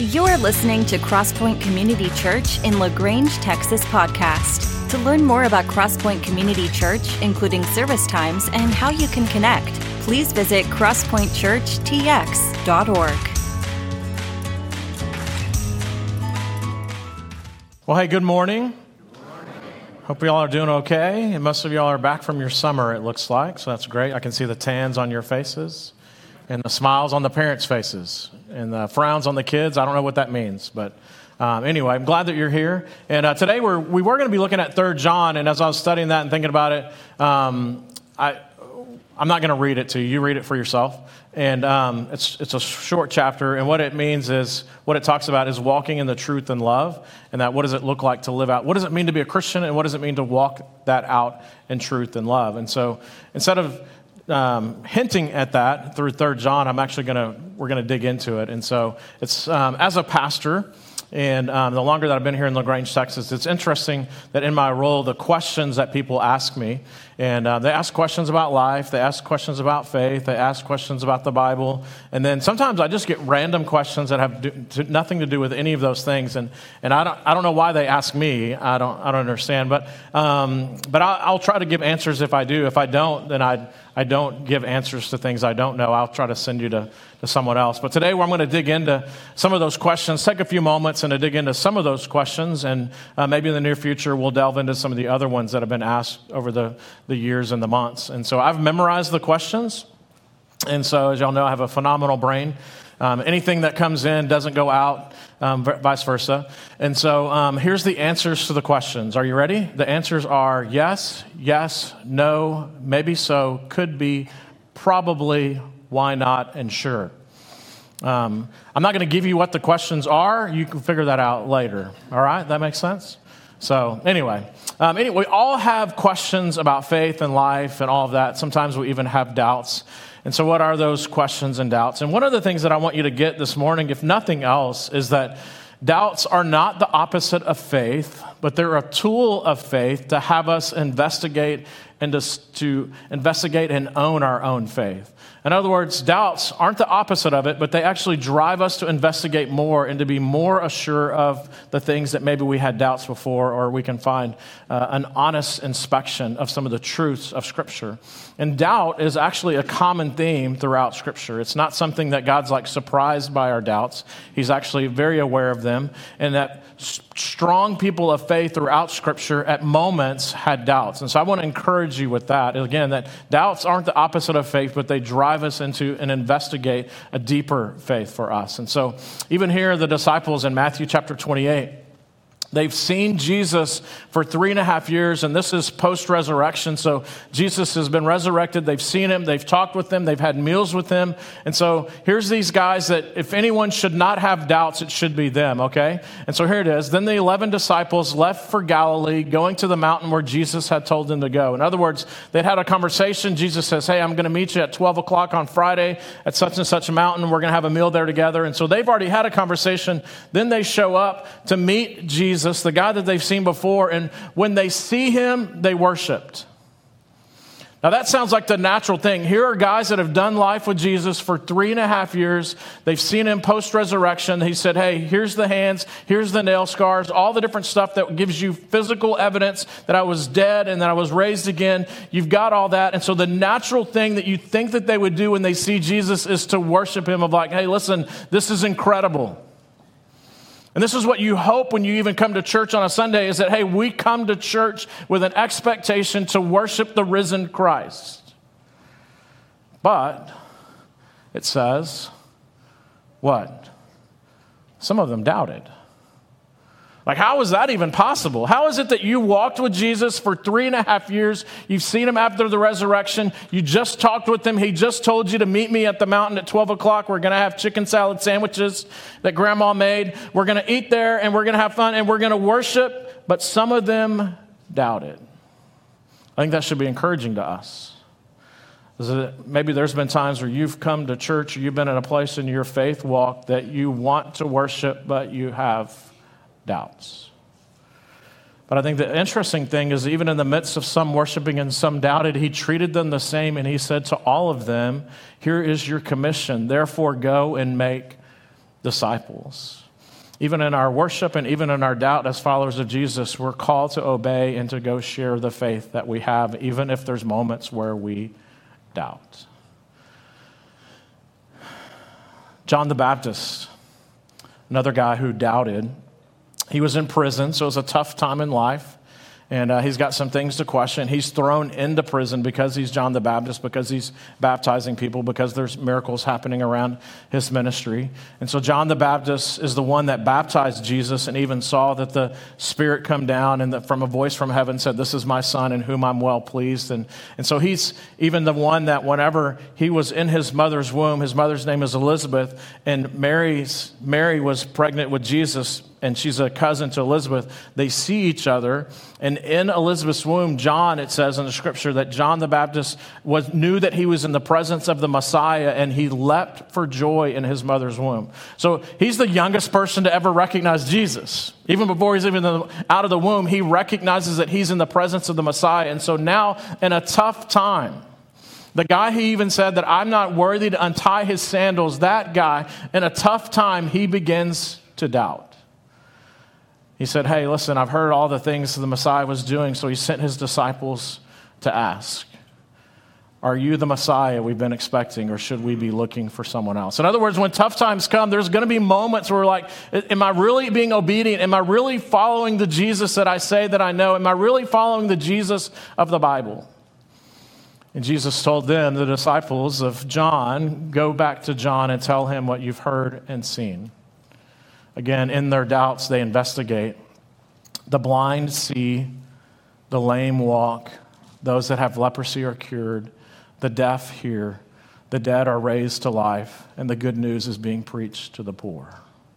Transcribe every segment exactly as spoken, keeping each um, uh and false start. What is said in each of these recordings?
You're listening to Crosspoint Community Church in LaGrange, Texas podcast. To learn more about Crosspoint Community Church, including service times and how you can connect, please visit crosspoint church t x dot org. Well, hey, good morning. Hope y'all are doing okay. And most of y'all are back from your summer, it looks like, so that's great. I can see the tans on your faces and the smiles on the parents' faces and the frowns on the kids. I don't know what that means, but um, anyway, I'm glad that you're here. And uh, today we're, we were going to be looking at Third John, and as I was studying that and thinking about it, um, I, I'm not going to read it to you. You read it for yourself. And um, it's it's a short chapter, and what it means is, what it talks about is walking in the truth and love, and that what does it look like to live out? What does it mean to be a Christian, and what does it mean to walk that out in truth and love? And so instead of um, hinting at that through Third John, I'm actually going to, we're going to dig into it. And so it's, um, as a pastor, and um, the longer that I've been here in LaGrange, Texas, it's interesting that in my role, the questions that people ask me, and uh, they ask questions about life, they ask questions about faith, they ask questions about the Bible, and then sometimes I just get random questions that have do, to, nothing to do with any of those things, and and I don't I don't know why they ask me. I don't I don't understand, but um, but I'll, I'll try to give answers if I do. If I don't, then I I don't give answers to things I don't know. I'll try to send you to, to someone else. But today, I'm going to dig into some of those questions, take a few moments and to dig into some of those questions, and uh, maybe in the near future, we'll delve into some of the other ones that have been asked over the, the years and the months. And so I've memorized the questions, and so as y'all know, I have a phenomenal brain. Um, anything that comes in doesn't go out, um, vice versa. And so um, here's the answers to the questions. Are you ready? The answers are yes, yes, no, maybe so, could be, probably, why not, and sure. Um, I'm not going to give you what the questions are. You can figure that out later. All right? That makes sense? So anyway, um, anyway, we all have questions about faith and life and all of that. Sometimes we even have doubts. And so what are those questions and doubts? And one of the things that I want you to get this morning, if nothing else, is that doubts are not the opposite of faith, but they're a tool of faith to have us investigate and to, to investigate and own our own faith. In other words, doubts aren't the opposite of it, but they actually drive us to investigate more and to be more assured of the things that maybe we had doubts before, or we can find uh, an honest inspection of some of the truths of Scripture. And doubt is actually a common theme throughout Scripture. It's not something that God's like surprised by our doubts. He's actually very aware of them, and that strong people of faith throughout Scripture at moments had doubts. And so I want to encourage you with that. Again, that doubts aren't the opposite of faith, but they drive us into and investigate a deeper faith for us. And so even here, the disciples in Matthew chapter twenty-eight, they've seen Jesus for three and a half years, and this is post-resurrection. So Jesus has been resurrected. They've seen him. They've talked with him. They've had meals with him. And so here's these guys that if anyone should not have doubts, it should be them, okay? And so here it is. Then the eleven disciples left for Galilee, going to the mountain where Jesus had told them to go. In other words, they'd had a conversation. Jesus says, hey, I'm going to meet you at twelve o'clock on Friday at such and such a mountain. We're going to have a meal there together. And so they've already had a conversation. Then they show up to meet Jesus, the guy that they've seen before, and when they see him, they worshiped. Now that sounds like the natural thing. Here are guys that have done life with Jesus for three and a half years. They've seen him post-resurrection. He said, hey, here's the hands, here's the nail scars, all the different stuff that gives you physical evidence that I was dead and that I was raised again. You've got all that. And so the natural thing that you think that they would do when they see Jesus is to worship him, of like, hey, listen, this is incredible. And this is what you hope when you even come to church on a Sunday, is that, hey, we come to church with an expectation to worship the risen Christ. But it says, what? Some of them doubted. Like, how is that even possible? How is it that you walked with Jesus for three and a half years? You've seen him after the resurrection. You just talked with him. He just told you to meet me at the mountain at twelve o'clock. We're going to have chicken salad sandwiches that grandma made. We're going to eat there, and we're going to have fun, and we're going to worship. But some of them doubted. I think that should be encouraging to us. Maybe there's been times where you've come to church, or you've been in a place in your faith walk that you want to worship, but you have doubts. But I think the interesting thing is, even in the midst of some worshiping and some doubted, he treated them the same, and he said to all of them, here is your commission, therefore go and make disciples. Even in our worship and even in our doubt as followers of Jesus, we're called to obey and to go share the faith that we have, even if there's moments where we doubt. John the Baptist, another guy who doubted. He was in prison, so it was a tough time in life. And uh, he's got some things to question. He's thrown into prison because he's John the Baptist, because he's baptizing people, because there's miracles happening around his ministry. And so John the Baptist is the one that baptized Jesus and even saw that the Spirit come down and that from a voice from heaven said, "This is my son in whom I'm well pleased." And, and so he's even the one that whenever he was in his mother's womb, his mother's name is Elizabeth, and Mary's Mary was pregnant with Jesus, and she's a cousin to Elizabeth. They see each other. And in Elizabeth's womb, John, it says in the scripture that John the Baptist was knew that he was in the presence of the Messiah, and he leapt for joy in his mother's womb. So he's the youngest person to ever recognize Jesus. Even before he's even out of the womb, he recognizes that he's in the presence of the Messiah. And so now, in a tough time, the guy he even said that I'm not worthy to untie his sandals, that guy, in a tough time, he begins to doubt. He said, "Hey, listen, I've heard all the things the Messiah was doing," so he sent his disciples to ask, "Are you the Messiah we've been expecting, or should we be looking for someone else?" In other words, when tough times come, there's going to be moments where we're like, am I really being obedient? Am I really following the Jesus that I say that I know? Am I really following the Jesus of the Bible? And Jesus told them, the disciples of John, "Go back to John and tell him what you've heard and seen." Again, in their doubts, they investigate. The blind see, the lame walk, those that have leprosy are cured, the deaf hear, the dead are raised to life, and the good news is being preached to the poor.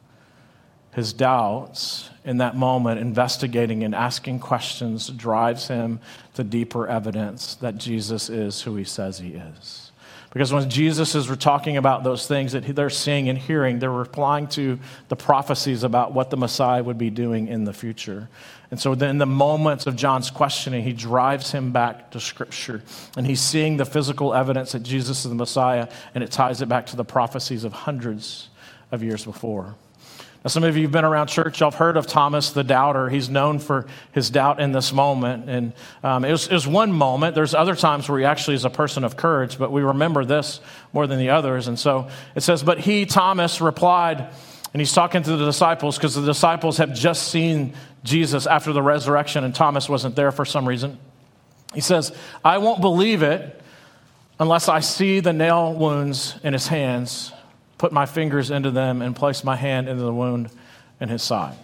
His doubts in that moment, investigating and asking questions, drives him to deeper evidence that Jesus is who he says he is. Because when Jesus is talking about those things that they're seeing and hearing, they're replying to the prophecies about what the Messiah would be doing in the future. And so then in the moments of John's questioning, he drives him back to Scripture. And he's seeing the physical evidence that Jesus is the Messiah, and it ties it back to the prophecies of hundreds of years before. Now, some of you have been around church. Y'all have heard of Thomas the doubter. He's known for his doubt in this moment. And um, it, was, it was one moment. There's other times where he actually is a person of courage, but we remember this more than the others. And so it says, "But he, Thomas, replied," and he's talking to the disciples because the disciples have just seen Jesus after the resurrection, and Thomas wasn't there for some reason. He says, "I won't believe it unless I see the nail wounds in his hands, put my fingers into them, and place my hand into the wound in his side."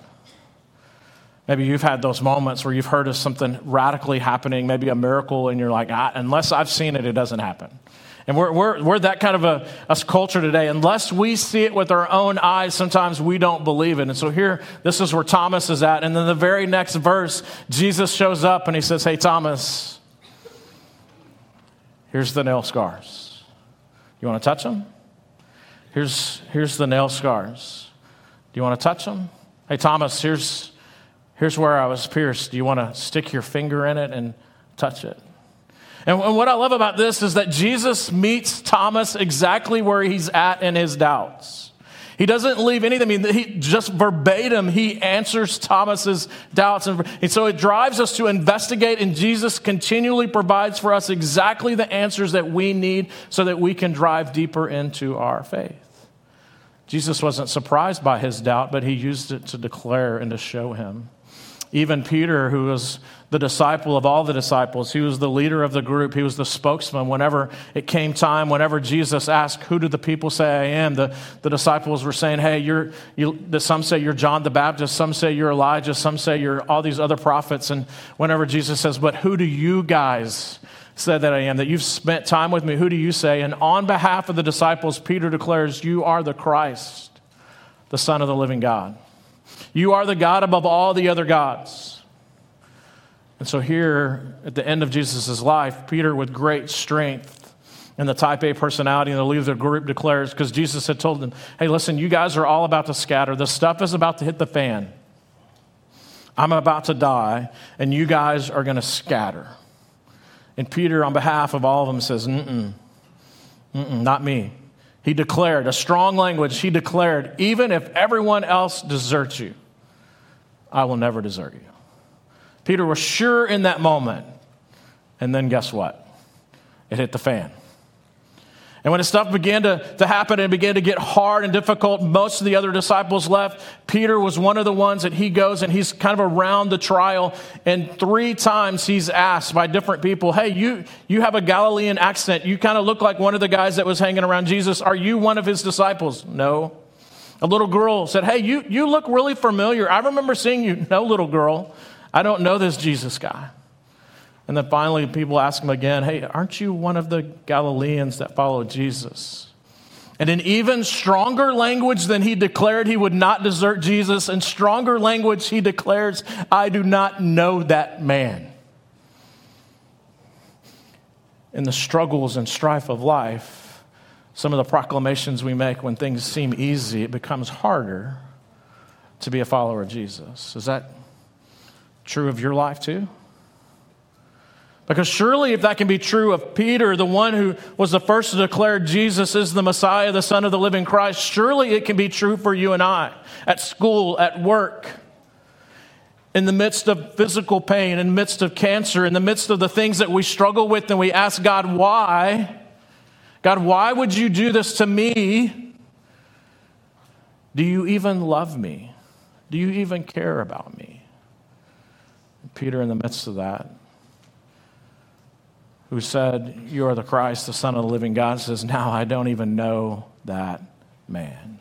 Maybe you've had those moments where you've heard of something radically happening, maybe a miracle, and you're like, ah, unless I've seen it, it doesn't happen. And we're we're we're that kind of a, a culture today. Unless we see it with our own eyes, sometimes we don't believe it. And so here, this is where Thomas is at. And then the very next verse, Jesus shows up and he says, "Hey, Thomas, here's the nail scars. You want to touch them? Here's, here's the nail scars. Do you want to touch them? Hey, Thomas, here's, here's where I was pierced. Do you want to stick your finger in it and touch it?" And, and what I love about this is that Jesus meets Thomas exactly where he's at in his doubts. He doesn't leave anything. I mean, he just verbatim, he answers Thomas's doubts. And, and so it drives us to investigate, and Jesus continually provides for us exactly the answers that we need so that we can drive deeper into our faith. Jesus wasn't surprised by his doubt, but he used it to declare and to show him. Even Peter, who was the disciple of all the disciples, he was the leader of the group, he was the spokesman. Whenever it came time, whenever Jesus asked, "Who do the people say I am?" The, the disciples were saying, "Hey, you're, you, some say you're John the Baptist, some say you're Elijah, some say you're all these other prophets." And whenever Jesus says, "But who do you guys say that I am? That you've spent time with me, who do you say?" And on behalf of the disciples, Peter declares, "You are the Christ, the Son of the living God. You are the God above all the other gods." And so here, at the end of Jesus' life, Peter, with great strength and the type A personality and the leader of the group, declares, because Jesus had told them, "Hey, listen, you guys are all about to scatter. The stuff is about to hit the fan. I'm about to die, and you guys are going to scatter." And Peter, on behalf of all of them, says, mm-mm, mm-mm, not me. He declared, a strong language, he declared, even if everyone else deserts you, I will never desert you. Peter was sure in that moment. And then guess what? It hit the fan. And when his stuff began to, to happen and began to get hard and difficult, most of the other disciples left. Peter was one of the ones that he goes and he's kind of around the trial. And three times he's asked by different people, hey, you, you have a Galilean accent. You kind of look like one of the guys that was hanging around Jesus. Are you one of his disciples? No. A little girl said, hey, you, you look really familiar. I remember seeing you. No, little girl, I don't know this Jesus guy. And then finally, people ask him again, hey, aren't you one of the Galileans that followed Jesus? And in even stronger language than he declared he would not desert Jesus, in stronger language he declares, I do not know that man. In the struggles and strife of life, some of the proclamations we make when things seem easy, it becomes harder to be a follower of Jesus. Is that true of your life too? Because surely if that can be true of Peter, the one who was the first to declare Jesus is the Messiah, the Son of the living Christ, surely it can be true for you and I at school, at work, in the midst of physical pain, in the midst of cancer, in the midst of the things that we struggle with and we ask God, why? God, why would you do this to me? Do you even love me? Do you even care about me? And Peter, in the midst of that, who said, you are the Christ, the Son of the living God, says, now I don't even know that man.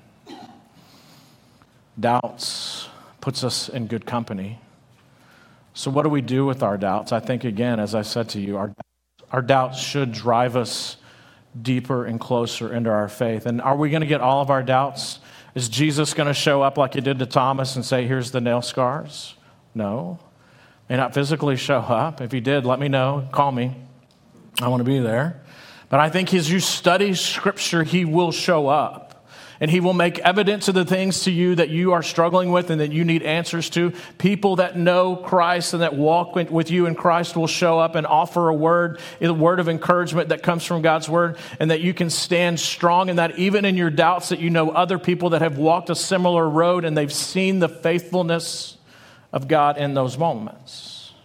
Doubts puts us in good company. So what do we do with our doubts? I think, again, as I said to you, our, our doubts should drive us deeper and closer into our faith. And are we going to get all of our doubts? Is Jesus going to show up like he did to Thomas and say, here's the nail scars? No. May not physically show up. If he did, let me know. Call me. I want to be there. But I think as you study Scripture, he will show up. And he will make evident to the things to you that you are struggling with and that you need answers to. People that know Christ and that walk with you in Christ will show up and offer a word, a word of encouragement that comes from God's word, and that you can stand strong in that, even in your doubts, that you know other people that have walked a similar road and they've seen the faithfulness of God in those moments.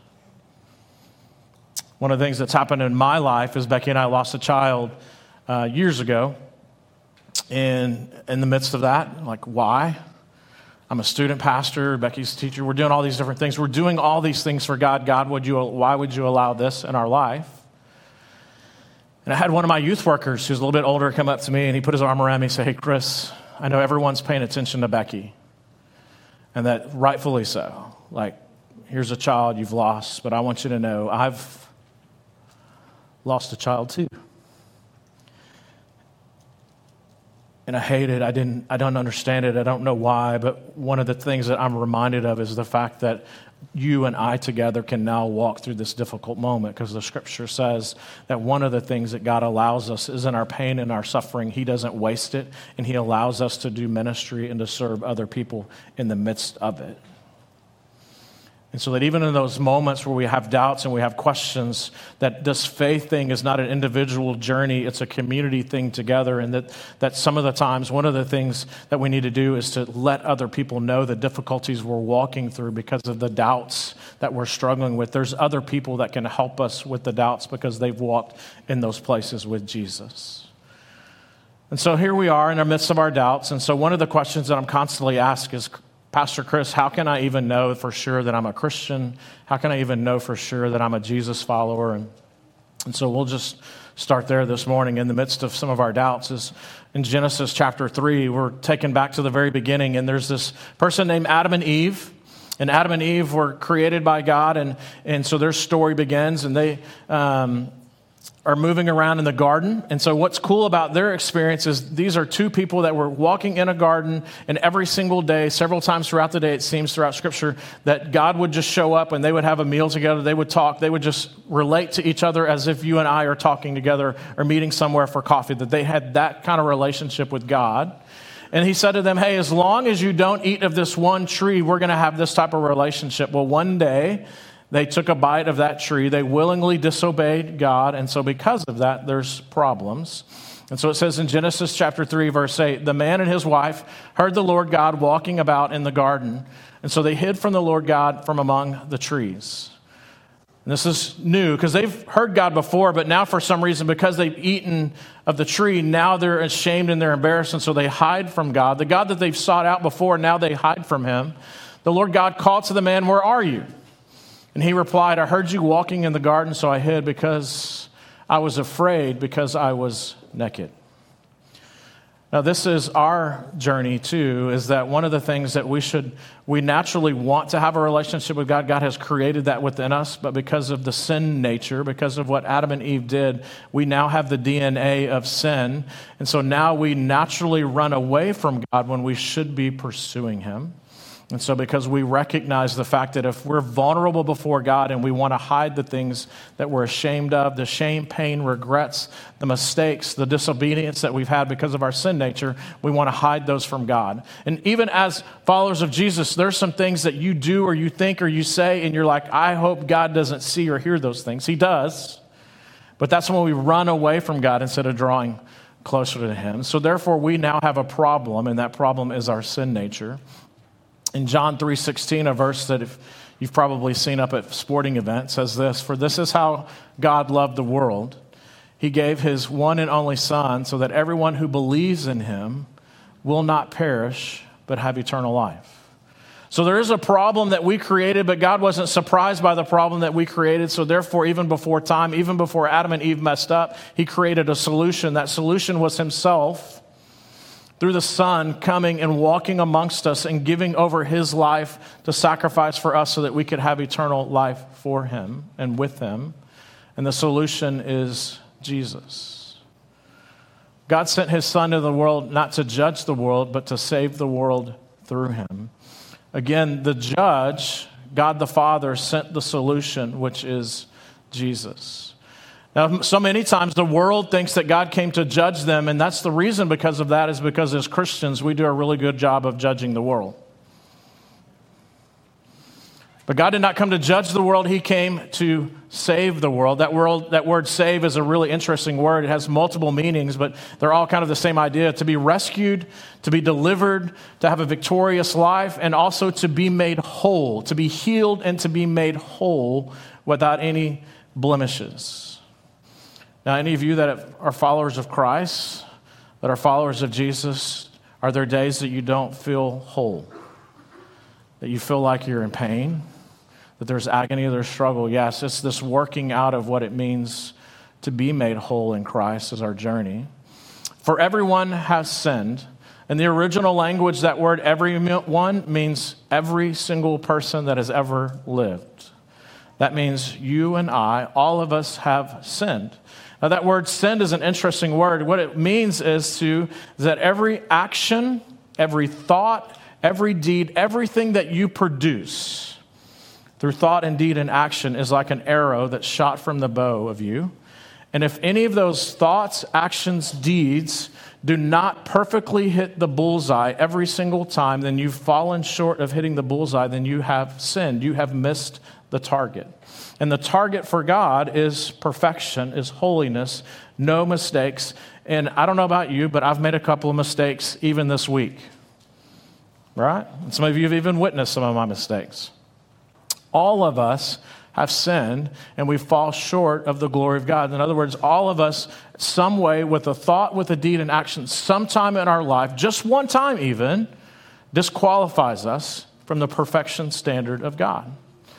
One of the things that's happened in my life is Becky and I lost a child uh, years ago. And in the midst of that, like, why? I'm a student pastor, Becky's a teacher. We're doing all these different things. We're doing all these things for God. God, would you? Why would you allow this in our life? And I had one of my youth workers who's a little bit older come up to me, and he put his arm around me and said, hey, Chris, I know everyone's paying attention to Becky, and that rightfully so. Like, here's a child you've lost, but I want you to know I've lost a child too. And I hate it. I didn't, I don't understand it. I don't know why, but one of the things that I'm reminded of is the fact that you and I together can now walk through this difficult moment, because the Scripture says that one of the things that God allows us is in our pain and our suffering, he doesn't waste it, and he allows us to do ministry and to serve other people in the midst of it. And so that even in those moments where we have doubts and we have questions, that this faith thing is not an individual journey, it's a community thing together. And that, that some of the times, one of the things that we need to do is to let other people know the difficulties we're walking through because of the doubts that we're struggling with. There's other people that can help us with the doubts because they've walked in those places with Jesus. And so here we are in the midst of our doubts. And so one of the questions that I'm constantly asked is, Pastor Chris, how can I even know for sure that I'm a Christian? How can I even know for sure that I'm a Jesus follower? And, and so we'll just start there this morning in the midst of some of our doubts. Is in Genesis chapter three, we're taken back to the very beginning, and there's this person named Adam and Eve. And Adam and Eve were created by God, and, and so their story begins, and they um, are moving around in the garden. And so what's cool about their experience is these are two people that were walking in a garden, and every single day, several times throughout the day, it seems throughout Scripture, that God would just show up and they would have a meal together, they would talk, they would just relate to each other as if you and I are talking together or meeting somewhere for coffee, that they had that kind of relationship with God. And he said to them, hey, as long as you don't eat of this one tree, we're going to have this type of relationship. Well, one day, they took a bite of that tree. They willingly disobeyed God. And so because of that, there's problems. And so it says in Genesis chapter three, verse eight, the man and his wife heard the Lord God walking about in the garden. And so they hid from the Lord God from among the trees. And this is new because they've heard God before, but now for some reason, because they've eaten of the tree, now they're ashamed and they're embarrassed. And so they hide from God. The God that they've sought out before, now they hide from him. The Lord God called to the man, where are you? And he replied, I heard you walking in the garden, so I hid because I was afraid because I was naked. Now, this is our journey, too, is that one of the things that we should, we naturally want to have a relationship with God. God has created that within us, but because of the sin nature, because of what Adam and Eve did, we now have the D N A of sin. And so now we naturally run away from God when we should be pursuing him. And so because we recognize the fact that if we're vulnerable before God and we want to hide the things that we're ashamed of, the shame, pain, regrets, the mistakes, the disobedience that we've had because of our sin nature, we want to hide those from God. And even as followers of Jesus, there's some things that you do or you think or you say and you're like, I hope God doesn't see or hear those things. He does. But that's when we run away from God instead of drawing closer to him. So therefore, we now have a problem, and that problem is our sin nature. In John three sixteen, a verse that if you've probably seen up at sporting events, says this, for this is how God loved the world. He gave his one and only Son so that everyone who believes in him will not perish, but have eternal life. So there is a problem that we created, but God wasn't surprised by the problem that we created. So therefore, even before time, even before Adam and Eve messed up, he created a solution. That solution was himself, through the Son coming and walking amongst us and giving over his life to sacrifice for us so that we could have eternal life for him and with him. And the solution is Jesus. God sent his Son to the world not to judge the world, but to save the world through him. Again, the judge, God the Father, sent the solution, which is Jesus. Now, so many times the world thinks that God came to judge them, and that's the reason because of that is because as Christians, we do a really good job of judging the world. But God did not come to judge the world. He came to save the world. That word, that word save is a really interesting word. It has multiple meanings, but they're all kind of the same idea. To be rescued, to be delivered, to have a victorious life, and also to be made whole, to be healed and to be made whole without any blemishes. Now, any of you that are followers of Christ, that are followers of Jesus, are there days that you don't feel whole? That you feel like you're in pain? That there's agony, there's struggle? Yes, it's this working out of what it means to be made whole in Christ is our journey. For everyone has sinned. In the original language, that word everyone means every single person that has ever lived. That means you and I, all of us have sinned. Now, that word sinned is an interesting word. What it means is to is that every action, every thought, every deed, everything that you produce through thought and deed and action is like an arrow that's shot from the bow of you. And if any of those thoughts, actions, deeds do not perfectly hit the bullseye every single time, then you've fallen short of hitting the bullseye, then you have sinned. You have missed the target. And the target for God is perfection, is holiness, no mistakes. And I don't know about you, but I've made a couple of mistakes even this week. Right? And some of you have even witnessed some of my mistakes. All of us have sinned, and we fall short of the glory of God. In other words, all of us, some way, with a thought, with a deed, and action, sometime in our life, just one time even, disqualifies us from the perfection standard of God.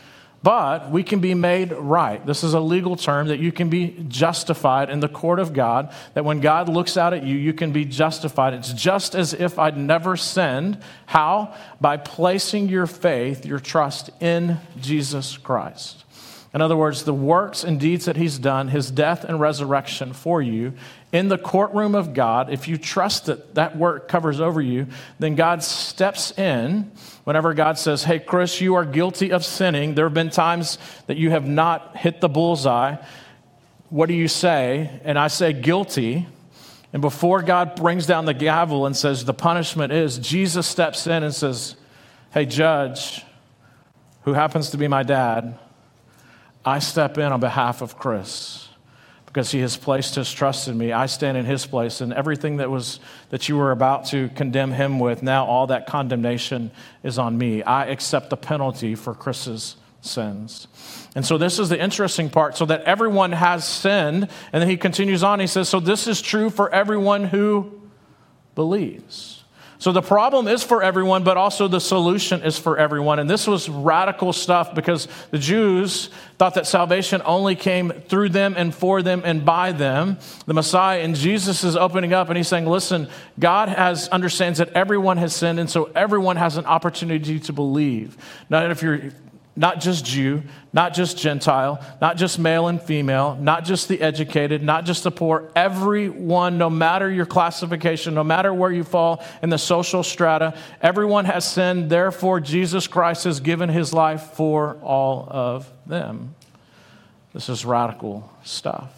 But we can be made right. This is a legal term that you can be justified in the court of God, that when God looks out at you, you can be justified. It's just as if I'd never sinned. How? By placing your faith, your trust in Jesus Christ. In other words, the works and deeds that he's done, his death and resurrection for you, in the courtroom of God, if you trust that that work covers over you, then God steps in. Whenever God says, hey, Chris, you are guilty of sinning. There have been times that you have not hit the bullseye. What do you say? And I say guilty. And before God brings down the gavel and says the punishment is, Jesus steps in and says, hey, judge, who happens to be my dad, I step in on behalf of Chris. because he has placed his trust in me. I stand in his place, and everything that was that you were about to condemn him with, now all that condemnation is on me. I accept the penalty for Chris's sins. And so this is the interesting part, so that everyone has sinned. And then he continues on, he says, so this is true for everyone who believes. So the problem is for everyone, but also the solution is for everyone. And this was radical stuff, because the Jews thought that salvation only came through them and for them and by them, the Messiah. And Jesus is opening up and he's saying, listen, God has understands that everyone has sinned, and so everyone has an opportunity to believe. Not if you're not just Jew, not just Gentile, not just male and female, not just the educated, not just the poor. Everyone, no matter your classification, no matter where you fall in the social strata, everyone has sinned. Therefore, Jesus Christ has given his life for all of them. This is radical stuff.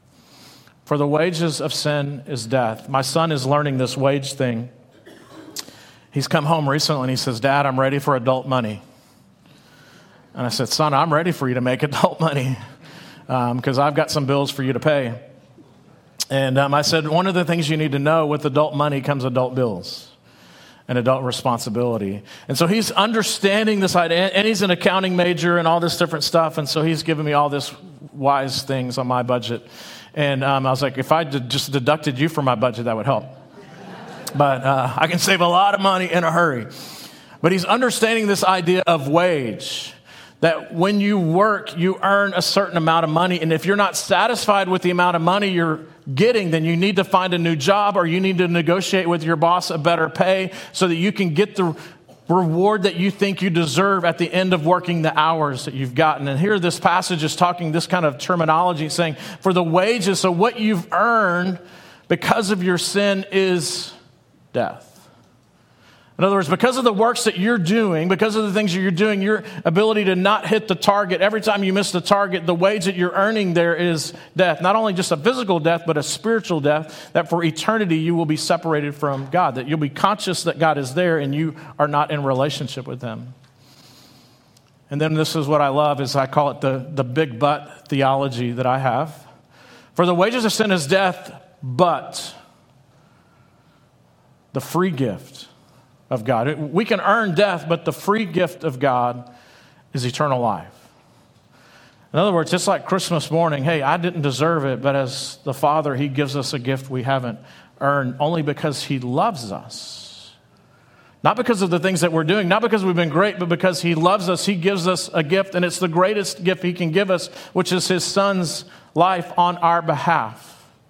For the wages of sin is death. My son is learning this wage thing. He's come home recently and he says, Dad, I'm ready for adult money. And I said, son, I'm ready for you to make adult money because um, I've got some bills for you to pay. And um, I said, one of the things you need to know, with adult money comes adult bills and adult responsibility. And so he's understanding this idea, and he's an accounting major and all this different stuff. And so he's giving me all this wise things on my budget. And um, I was like, if I did just deducted you from my budget, that would help. But uh, I can save a lot of money in a hurry. But he's understanding this idea of wage. That when you work, you earn a certain amount of money. And if you're not satisfied with the amount of money you're getting, then you need to find a new job, or you need to negotiate with your boss a better pay so that you can get the reward that you think you deserve at the end of working the hours that you've gotten. And here this passage is talking this kind of terminology, saying for the wages, so what you've earned because of your sin is death. In other words, because of the works that you're doing, because of the things that you're doing, your ability to not hit the target, every time you miss the target, the wage that you're earning there is death. Not only just a physical death, but a spiritual death, that for eternity you will be separated from God, that you'll be conscious that God is there and you are not in relationship with him. And then this is what I love, is I call it the, the big but theology that I have. For the wages of sin is death, but the free gift of God. We can earn death, but the free gift of God is eternal life. In other words, it's like Christmas morning. Hey, I didn't deserve it, but as the Father, he gives us a gift we haven't earned, only because he loves us. Not because of the things that we're doing, not because we've been great, but because he loves us. He gives us a gift, and it's the greatest gift he can give us, which is his son's life on our behalf.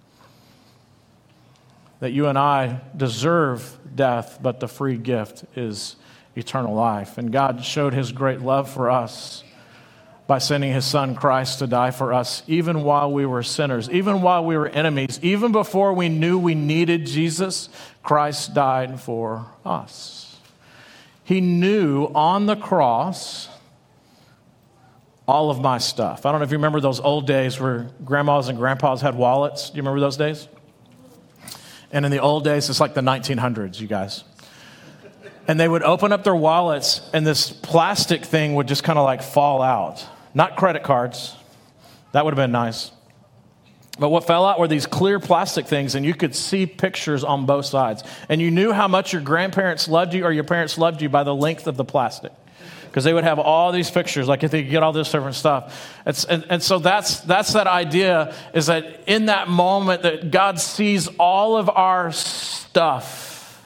That you and I deserve death, but the free gift is eternal life. And God showed his great love for us by sending his son Christ to die for us, even while we were sinners, even while we were enemies, even before we knew we needed Jesus, Christ died for us. He knew on the cross all of my stuff. I don't know if you remember those old days where grandmas and grandpas had wallets. Do you remember those days? And in the old days, it's like the nineteen hundreds, you guys. And they would open up their wallets, and this plastic thing would just kind of like fall out. Not credit cards. That would have been nice. But what fell out were these clear plastic things, and you could see pictures on both sides. And you knew how much your grandparents loved you or your parents loved you by the length of the plastic. Because they would have all these pictures, like if they could get all this different stuff. It's, and, and so that's that's that idea, is that in that moment that God sees all of our stuff,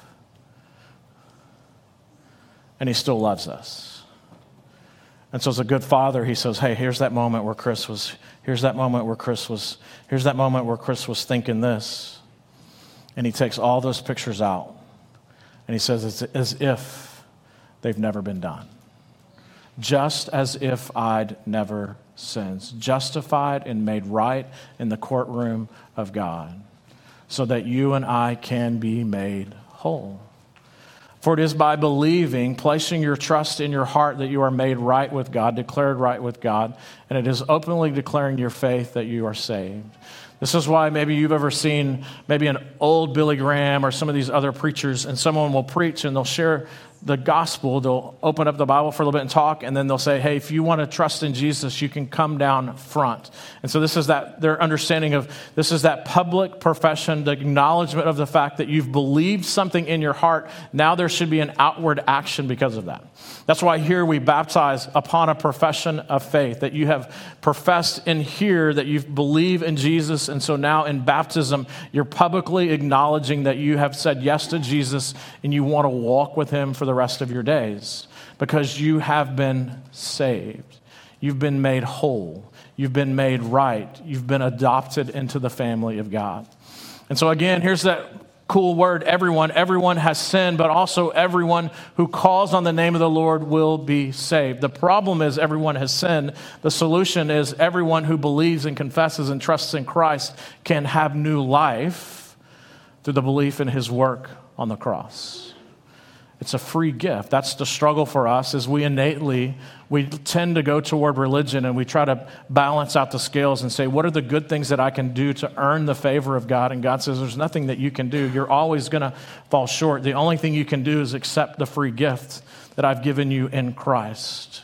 and he still loves us. And so as a good father, he says, hey, here's that moment where Chris was, here's that moment where Chris was, here's that moment where Chris was thinking this. And he takes all those pictures out, and he says it's as if they've never been done. Just as if I'd never sinned, justified and made right in the courtroom of God, so that you and I can be made whole. For it is by believing, placing your trust in your heart, that you are made right with God, declared right with God, and it is openly declaring your faith that you are saved. This is why maybe you've ever seen maybe an old Billy Graham or some of these other preachers, and someone will preach and they'll share the gospel, they'll open up the Bible for a little bit and talk, and then they'll say, hey, if you want to trust in Jesus, you can come down front. And so this is that, their understanding of, this is that public profession, the acknowledgement of the fact that you've believed something in your heart. Now there should be an outward action because of that. That's why here we baptize upon a profession of faith, that you have professed in here that you believe in Jesus. And so now in baptism, you're publicly acknowledging that you have said yes to Jesus and you want to walk with him for the rest of your days because you have been saved. You've been made whole. You've been made right. You've been adopted into the family of God. And so again, here's that cool word, everyone. Everyone has sinned, but also everyone who calls on the name of the Lord will be saved. The problem is everyone has sinned. The solution is everyone who believes and confesses and trusts in Christ can have new life through the belief in his work on the cross. It's a free gift. That's the struggle for us, is we innately, we tend to go toward religion and we try to balance out the scales and say, what are the good things that I can do to earn the favor of God? And God says, there's nothing that you can do. You're always going to fall short. The only thing you can do is accept the free gift that I've given you in Christ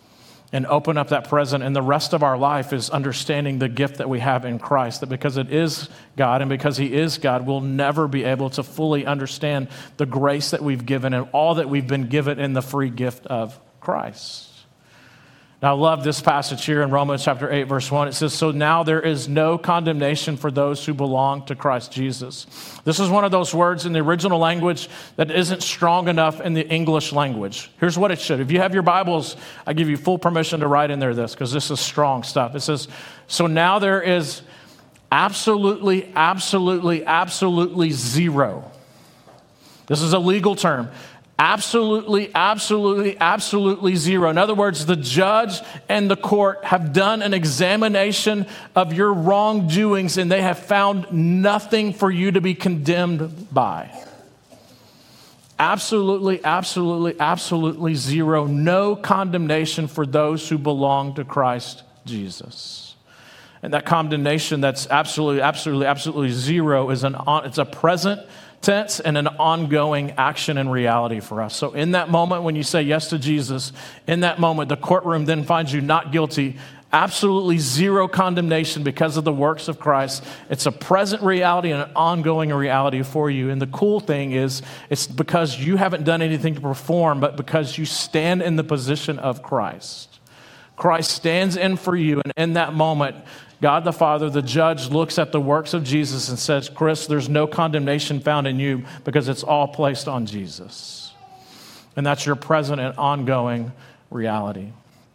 and open up that present. And the rest of our life is understanding the gift that we have in Christ, that because it is God and because he is God, we'll never be able to fully understand the grace that we've given and all that we've been given in the free gift of Christ. Now, I love this passage here in Romans chapter eight, verse one. It says, so now there is no condemnation for those who belong to Christ Jesus. This is one of those words in the original language that isn't strong enough in the English language. Here's what it should. If you have your Bibles, I give you full permission to write in there this, because this is strong stuff. It says, so now there is absolutely, absolutely, absolutely zero. This is a legal term. Absolutely, absolutely, absolutely zero. In other words, the judge and the court have done an examination of your wrongdoings and they have found nothing for you to be condemned by. Absolutely, absolutely, absolutely zero. No condemnation for those who belong to Christ Jesus. And that condemnation that's absolutely, absolutely, absolutely zero is an it's a present tense and an ongoing action and reality for us. So in that moment when you say yes to Jesus, in that moment the courtroom then finds you not guilty. Absolutely zero condemnation because of the works of Christ. It's a present reality and an ongoing reality for you. And the cool thing is, it's because you haven't done anything to perform, but because you stand in the position of Christ. Christ stands in for you, and in that moment, God the Father, the judge, looks at the works of Jesus and says, Chris, there's no condemnation found in you because it's all placed on Jesus. And that's your present and ongoing reality.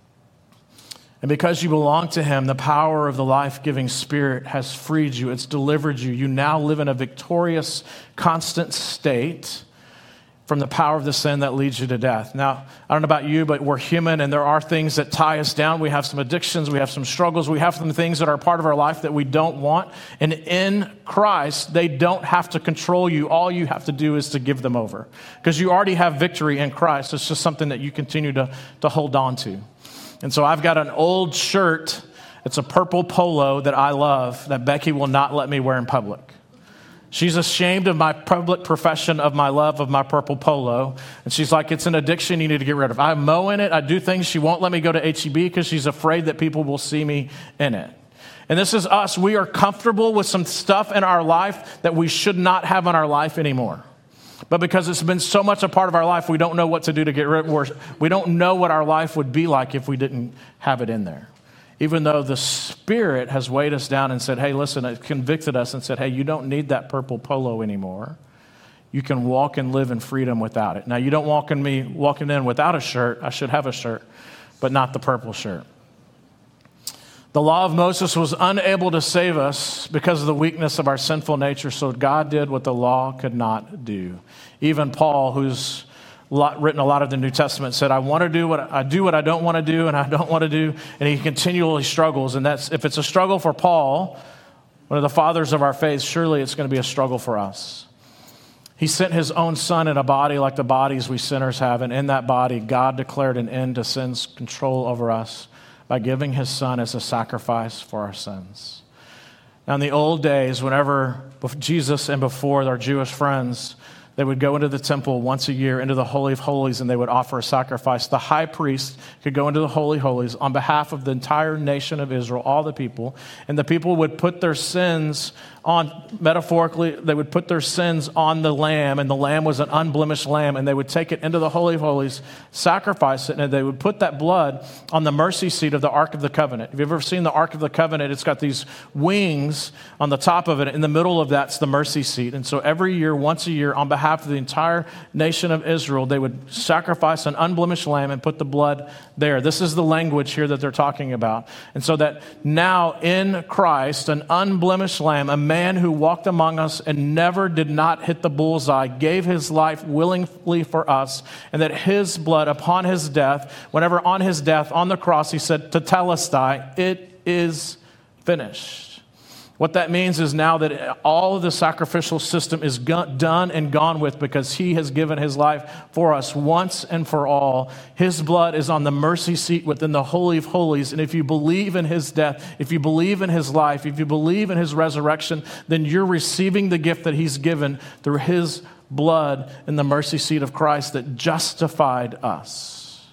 And because you belong to him, the power of the life-giving Spirit has freed you. It's delivered you. You now live in a victorious, constant state from the power of the sin that leads you to death. Now, I don't know about you, but we're human and there are things that tie us down. We have some addictions, we have some struggles, we have some things that are part of our life that we don't want. And in Christ, they don't have to control you. All you have to do is to give them over. Because you already have victory in Christ. It's just something that you continue to, to hold on to. And so I've got an old shirt. It's a purple polo that I love that Becky will not let me wear in public. She's ashamed of my public profession of my love of my purple polo. And she's like, it's an addiction you need to get rid of. I mow in it. I do things. She won't let me go to H E B because she's afraid that people will see me in it. And this is us. We are comfortable with some stuff in our life that we should not have in our life anymore. But because it's been so much a part of our life, we don't know what to do to get rid of it. We don't know what our life would be like if we didn't have it in there. Even though the Spirit has weighed us down and said, hey, listen, it convicted us and said, hey, you don't need that purple polo anymore. You can walk and live in freedom without it. Now, you don't walk in me walking in without a shirt. I should have a shirt, but not the purple shirt. The law of Moses was unable to save us because of the weakness of our sinful nature, so God did what the law could not do. Even Paul, who's written a lot of the New Testament, said, I want to do what I do what I don't want to do, and I don't want to do, and he continually struggles. And that's if it's a struggle for Paul, one of the fathers of our faith, surely it's going to be a struggle for us. He sent his own son in a body like the bodies we sinners have, and in that body, God declared an end to sin's control over us by giving his son as a sacrifice for our sins. Now, in the old days, whenever Jesus and before our Jewish friends They would go into the temple once a year, into the Holy of Holies, and they would offer a sacrifice. The high priest could go into the Holy of Holies on behalf of the entire nation of Israel, all the people, and the people would put their sins on, metaphorically, they would put their sins on the lamb, and the lamb was an unblemished lamb, and they would take it into the Holy of Holies, sacrifice it, and they would put that blood on the mercy seat of the Ark of the Covenant. Have you ever seen the Ark of the Covenant? It's got these wings on the top of it. In the middle of that's the mercy seat. And so every year, once a year, on behalf of the entire nation of Israel, they would sacrifice an unblemished lamb and put the blood there. This is the language here that they're talking about. And so that now in Christ, an unblemished lamb, a man who walked among us and never did not hit the bullseye, gave his life willingly for us, and that his blood upon his death, whenever on his death on the cross, he said, "Tetelestai," it is finished. What that means is now that all of the sacrificial system is done and gone with because he has given his life for us once and for all. His blood is on the mercy seat within the Holy of Holies. And if you believe in his death, if you believe in his life, if you believe in his resurrection, then you're receiving the gift that he's given through his blood in the mercy seat of Christ that justified us.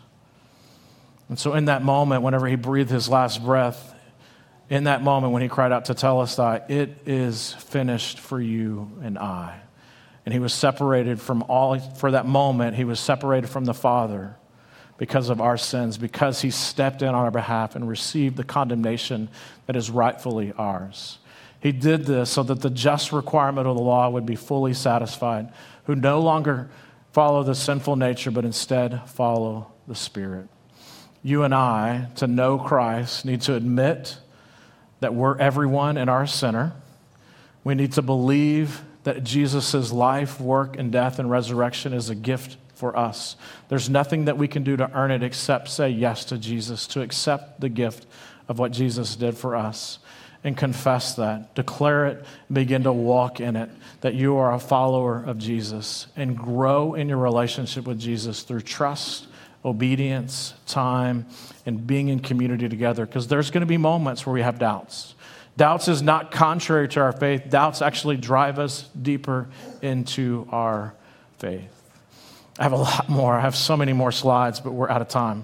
And so in that moment, whenever he breathed his last breath, in that moment when he cried out Tetelestai, it is finished for you and I. And he was separated from all, for that moment, he was separated from the Father because of our sins, because he stepped in on our behalf and received the condemnation that is rightfully ours. He did this so that the just requirement of the law would be fully satisfied, who no longer follow the sinful nature, but instead follow the Spirit. You and I, to know Christ, need to admit that we're everyone and our sinner. We need to believe that Jesus' life, work, and death and resurrection is a gift for us. There's nothing that we can do to earn it except say yes to Jesus, to accept the gift of what Jesus did for us and confess that, declare it, begin to walk in it, that you are a follower of Jesus and grow in your relationship with Jesus through trust, obedience, time, and being in community together, because there's going to be moments where we have doubts. Doubts is not contrary to our faith. Doubts actually drive us deeper into our faith. I have a lot more. I have so many more slides, but we're out of time.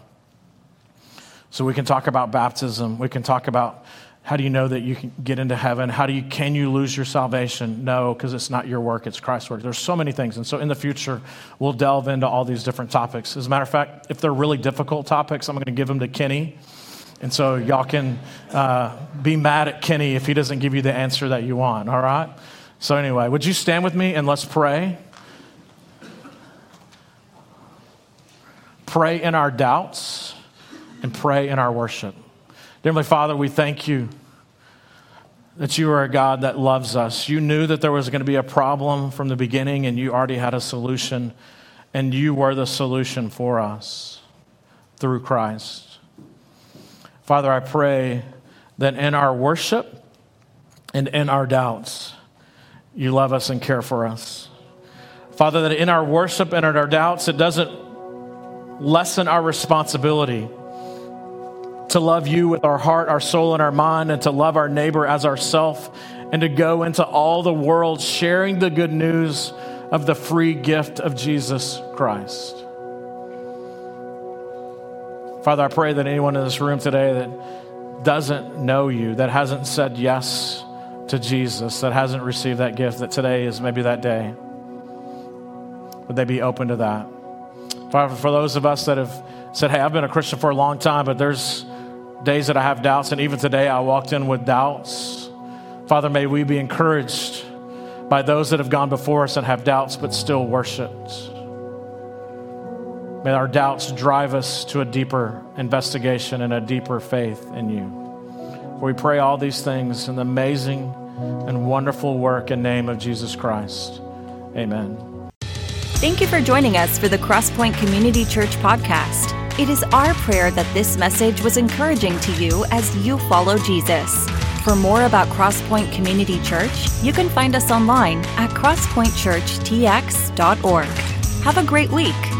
So we can talk about baptism. We can talk about how do you know that you can get into heaven? How do you, can you lose your salvation? No, because it's not your work, it's Christ's work. There's so many things. And so in the future, we'll delve into all these different topics. As a matter of fact, if they're really difficult topics, I'm going to give them to Kenny. And so y'all can uh, be mad at Kenny if he doesn't give you the answer that you want, all right? So anyway, would you stand with me and let's pray? Pray in our doubts and pray in our worship. Dear Heavenly Father, we thank you that you are a God that loves us. You knew that there was going to be a problem from the beginning, and you already had a solution, and you were the solution for us through Christ. Father, I pray that in our worship and in our doubts, you love us and care for us. Father, that in our worship and in our doubts, it doesn't lessen our responsibility to love you with our heart, our soul, and our mind, and to love our neighbor as ourself, and to go into all the world sharing the good news of the free gift of Jesus Christ. Father, I pray that anyone in this room today that doesn't know you, that hasn't said yes to Jesus, that hasn't received that gift, that today is maybe that day, would they be open to that? Father, for those of us that have said, hey, I've been a Christian for a long time, but there's days that I have doubts, and even today I walked in with doubts. Father, may we be encouraged by those that have gone before us and have doubts but still worshiped. May our doubts drive us to a deeper investigation and a deeper faith in you. We pray all these things in the amazing and wonderful work and name of Jesus Christ. Amen. Thank you for joining us for the Crosspoint Community Church podcast. It is our prayer that this message was encouraging to you as you follow Jesus. For more about Crosspoint Community Church, you can find us online at crosspoint church t x dot org. Have a great week.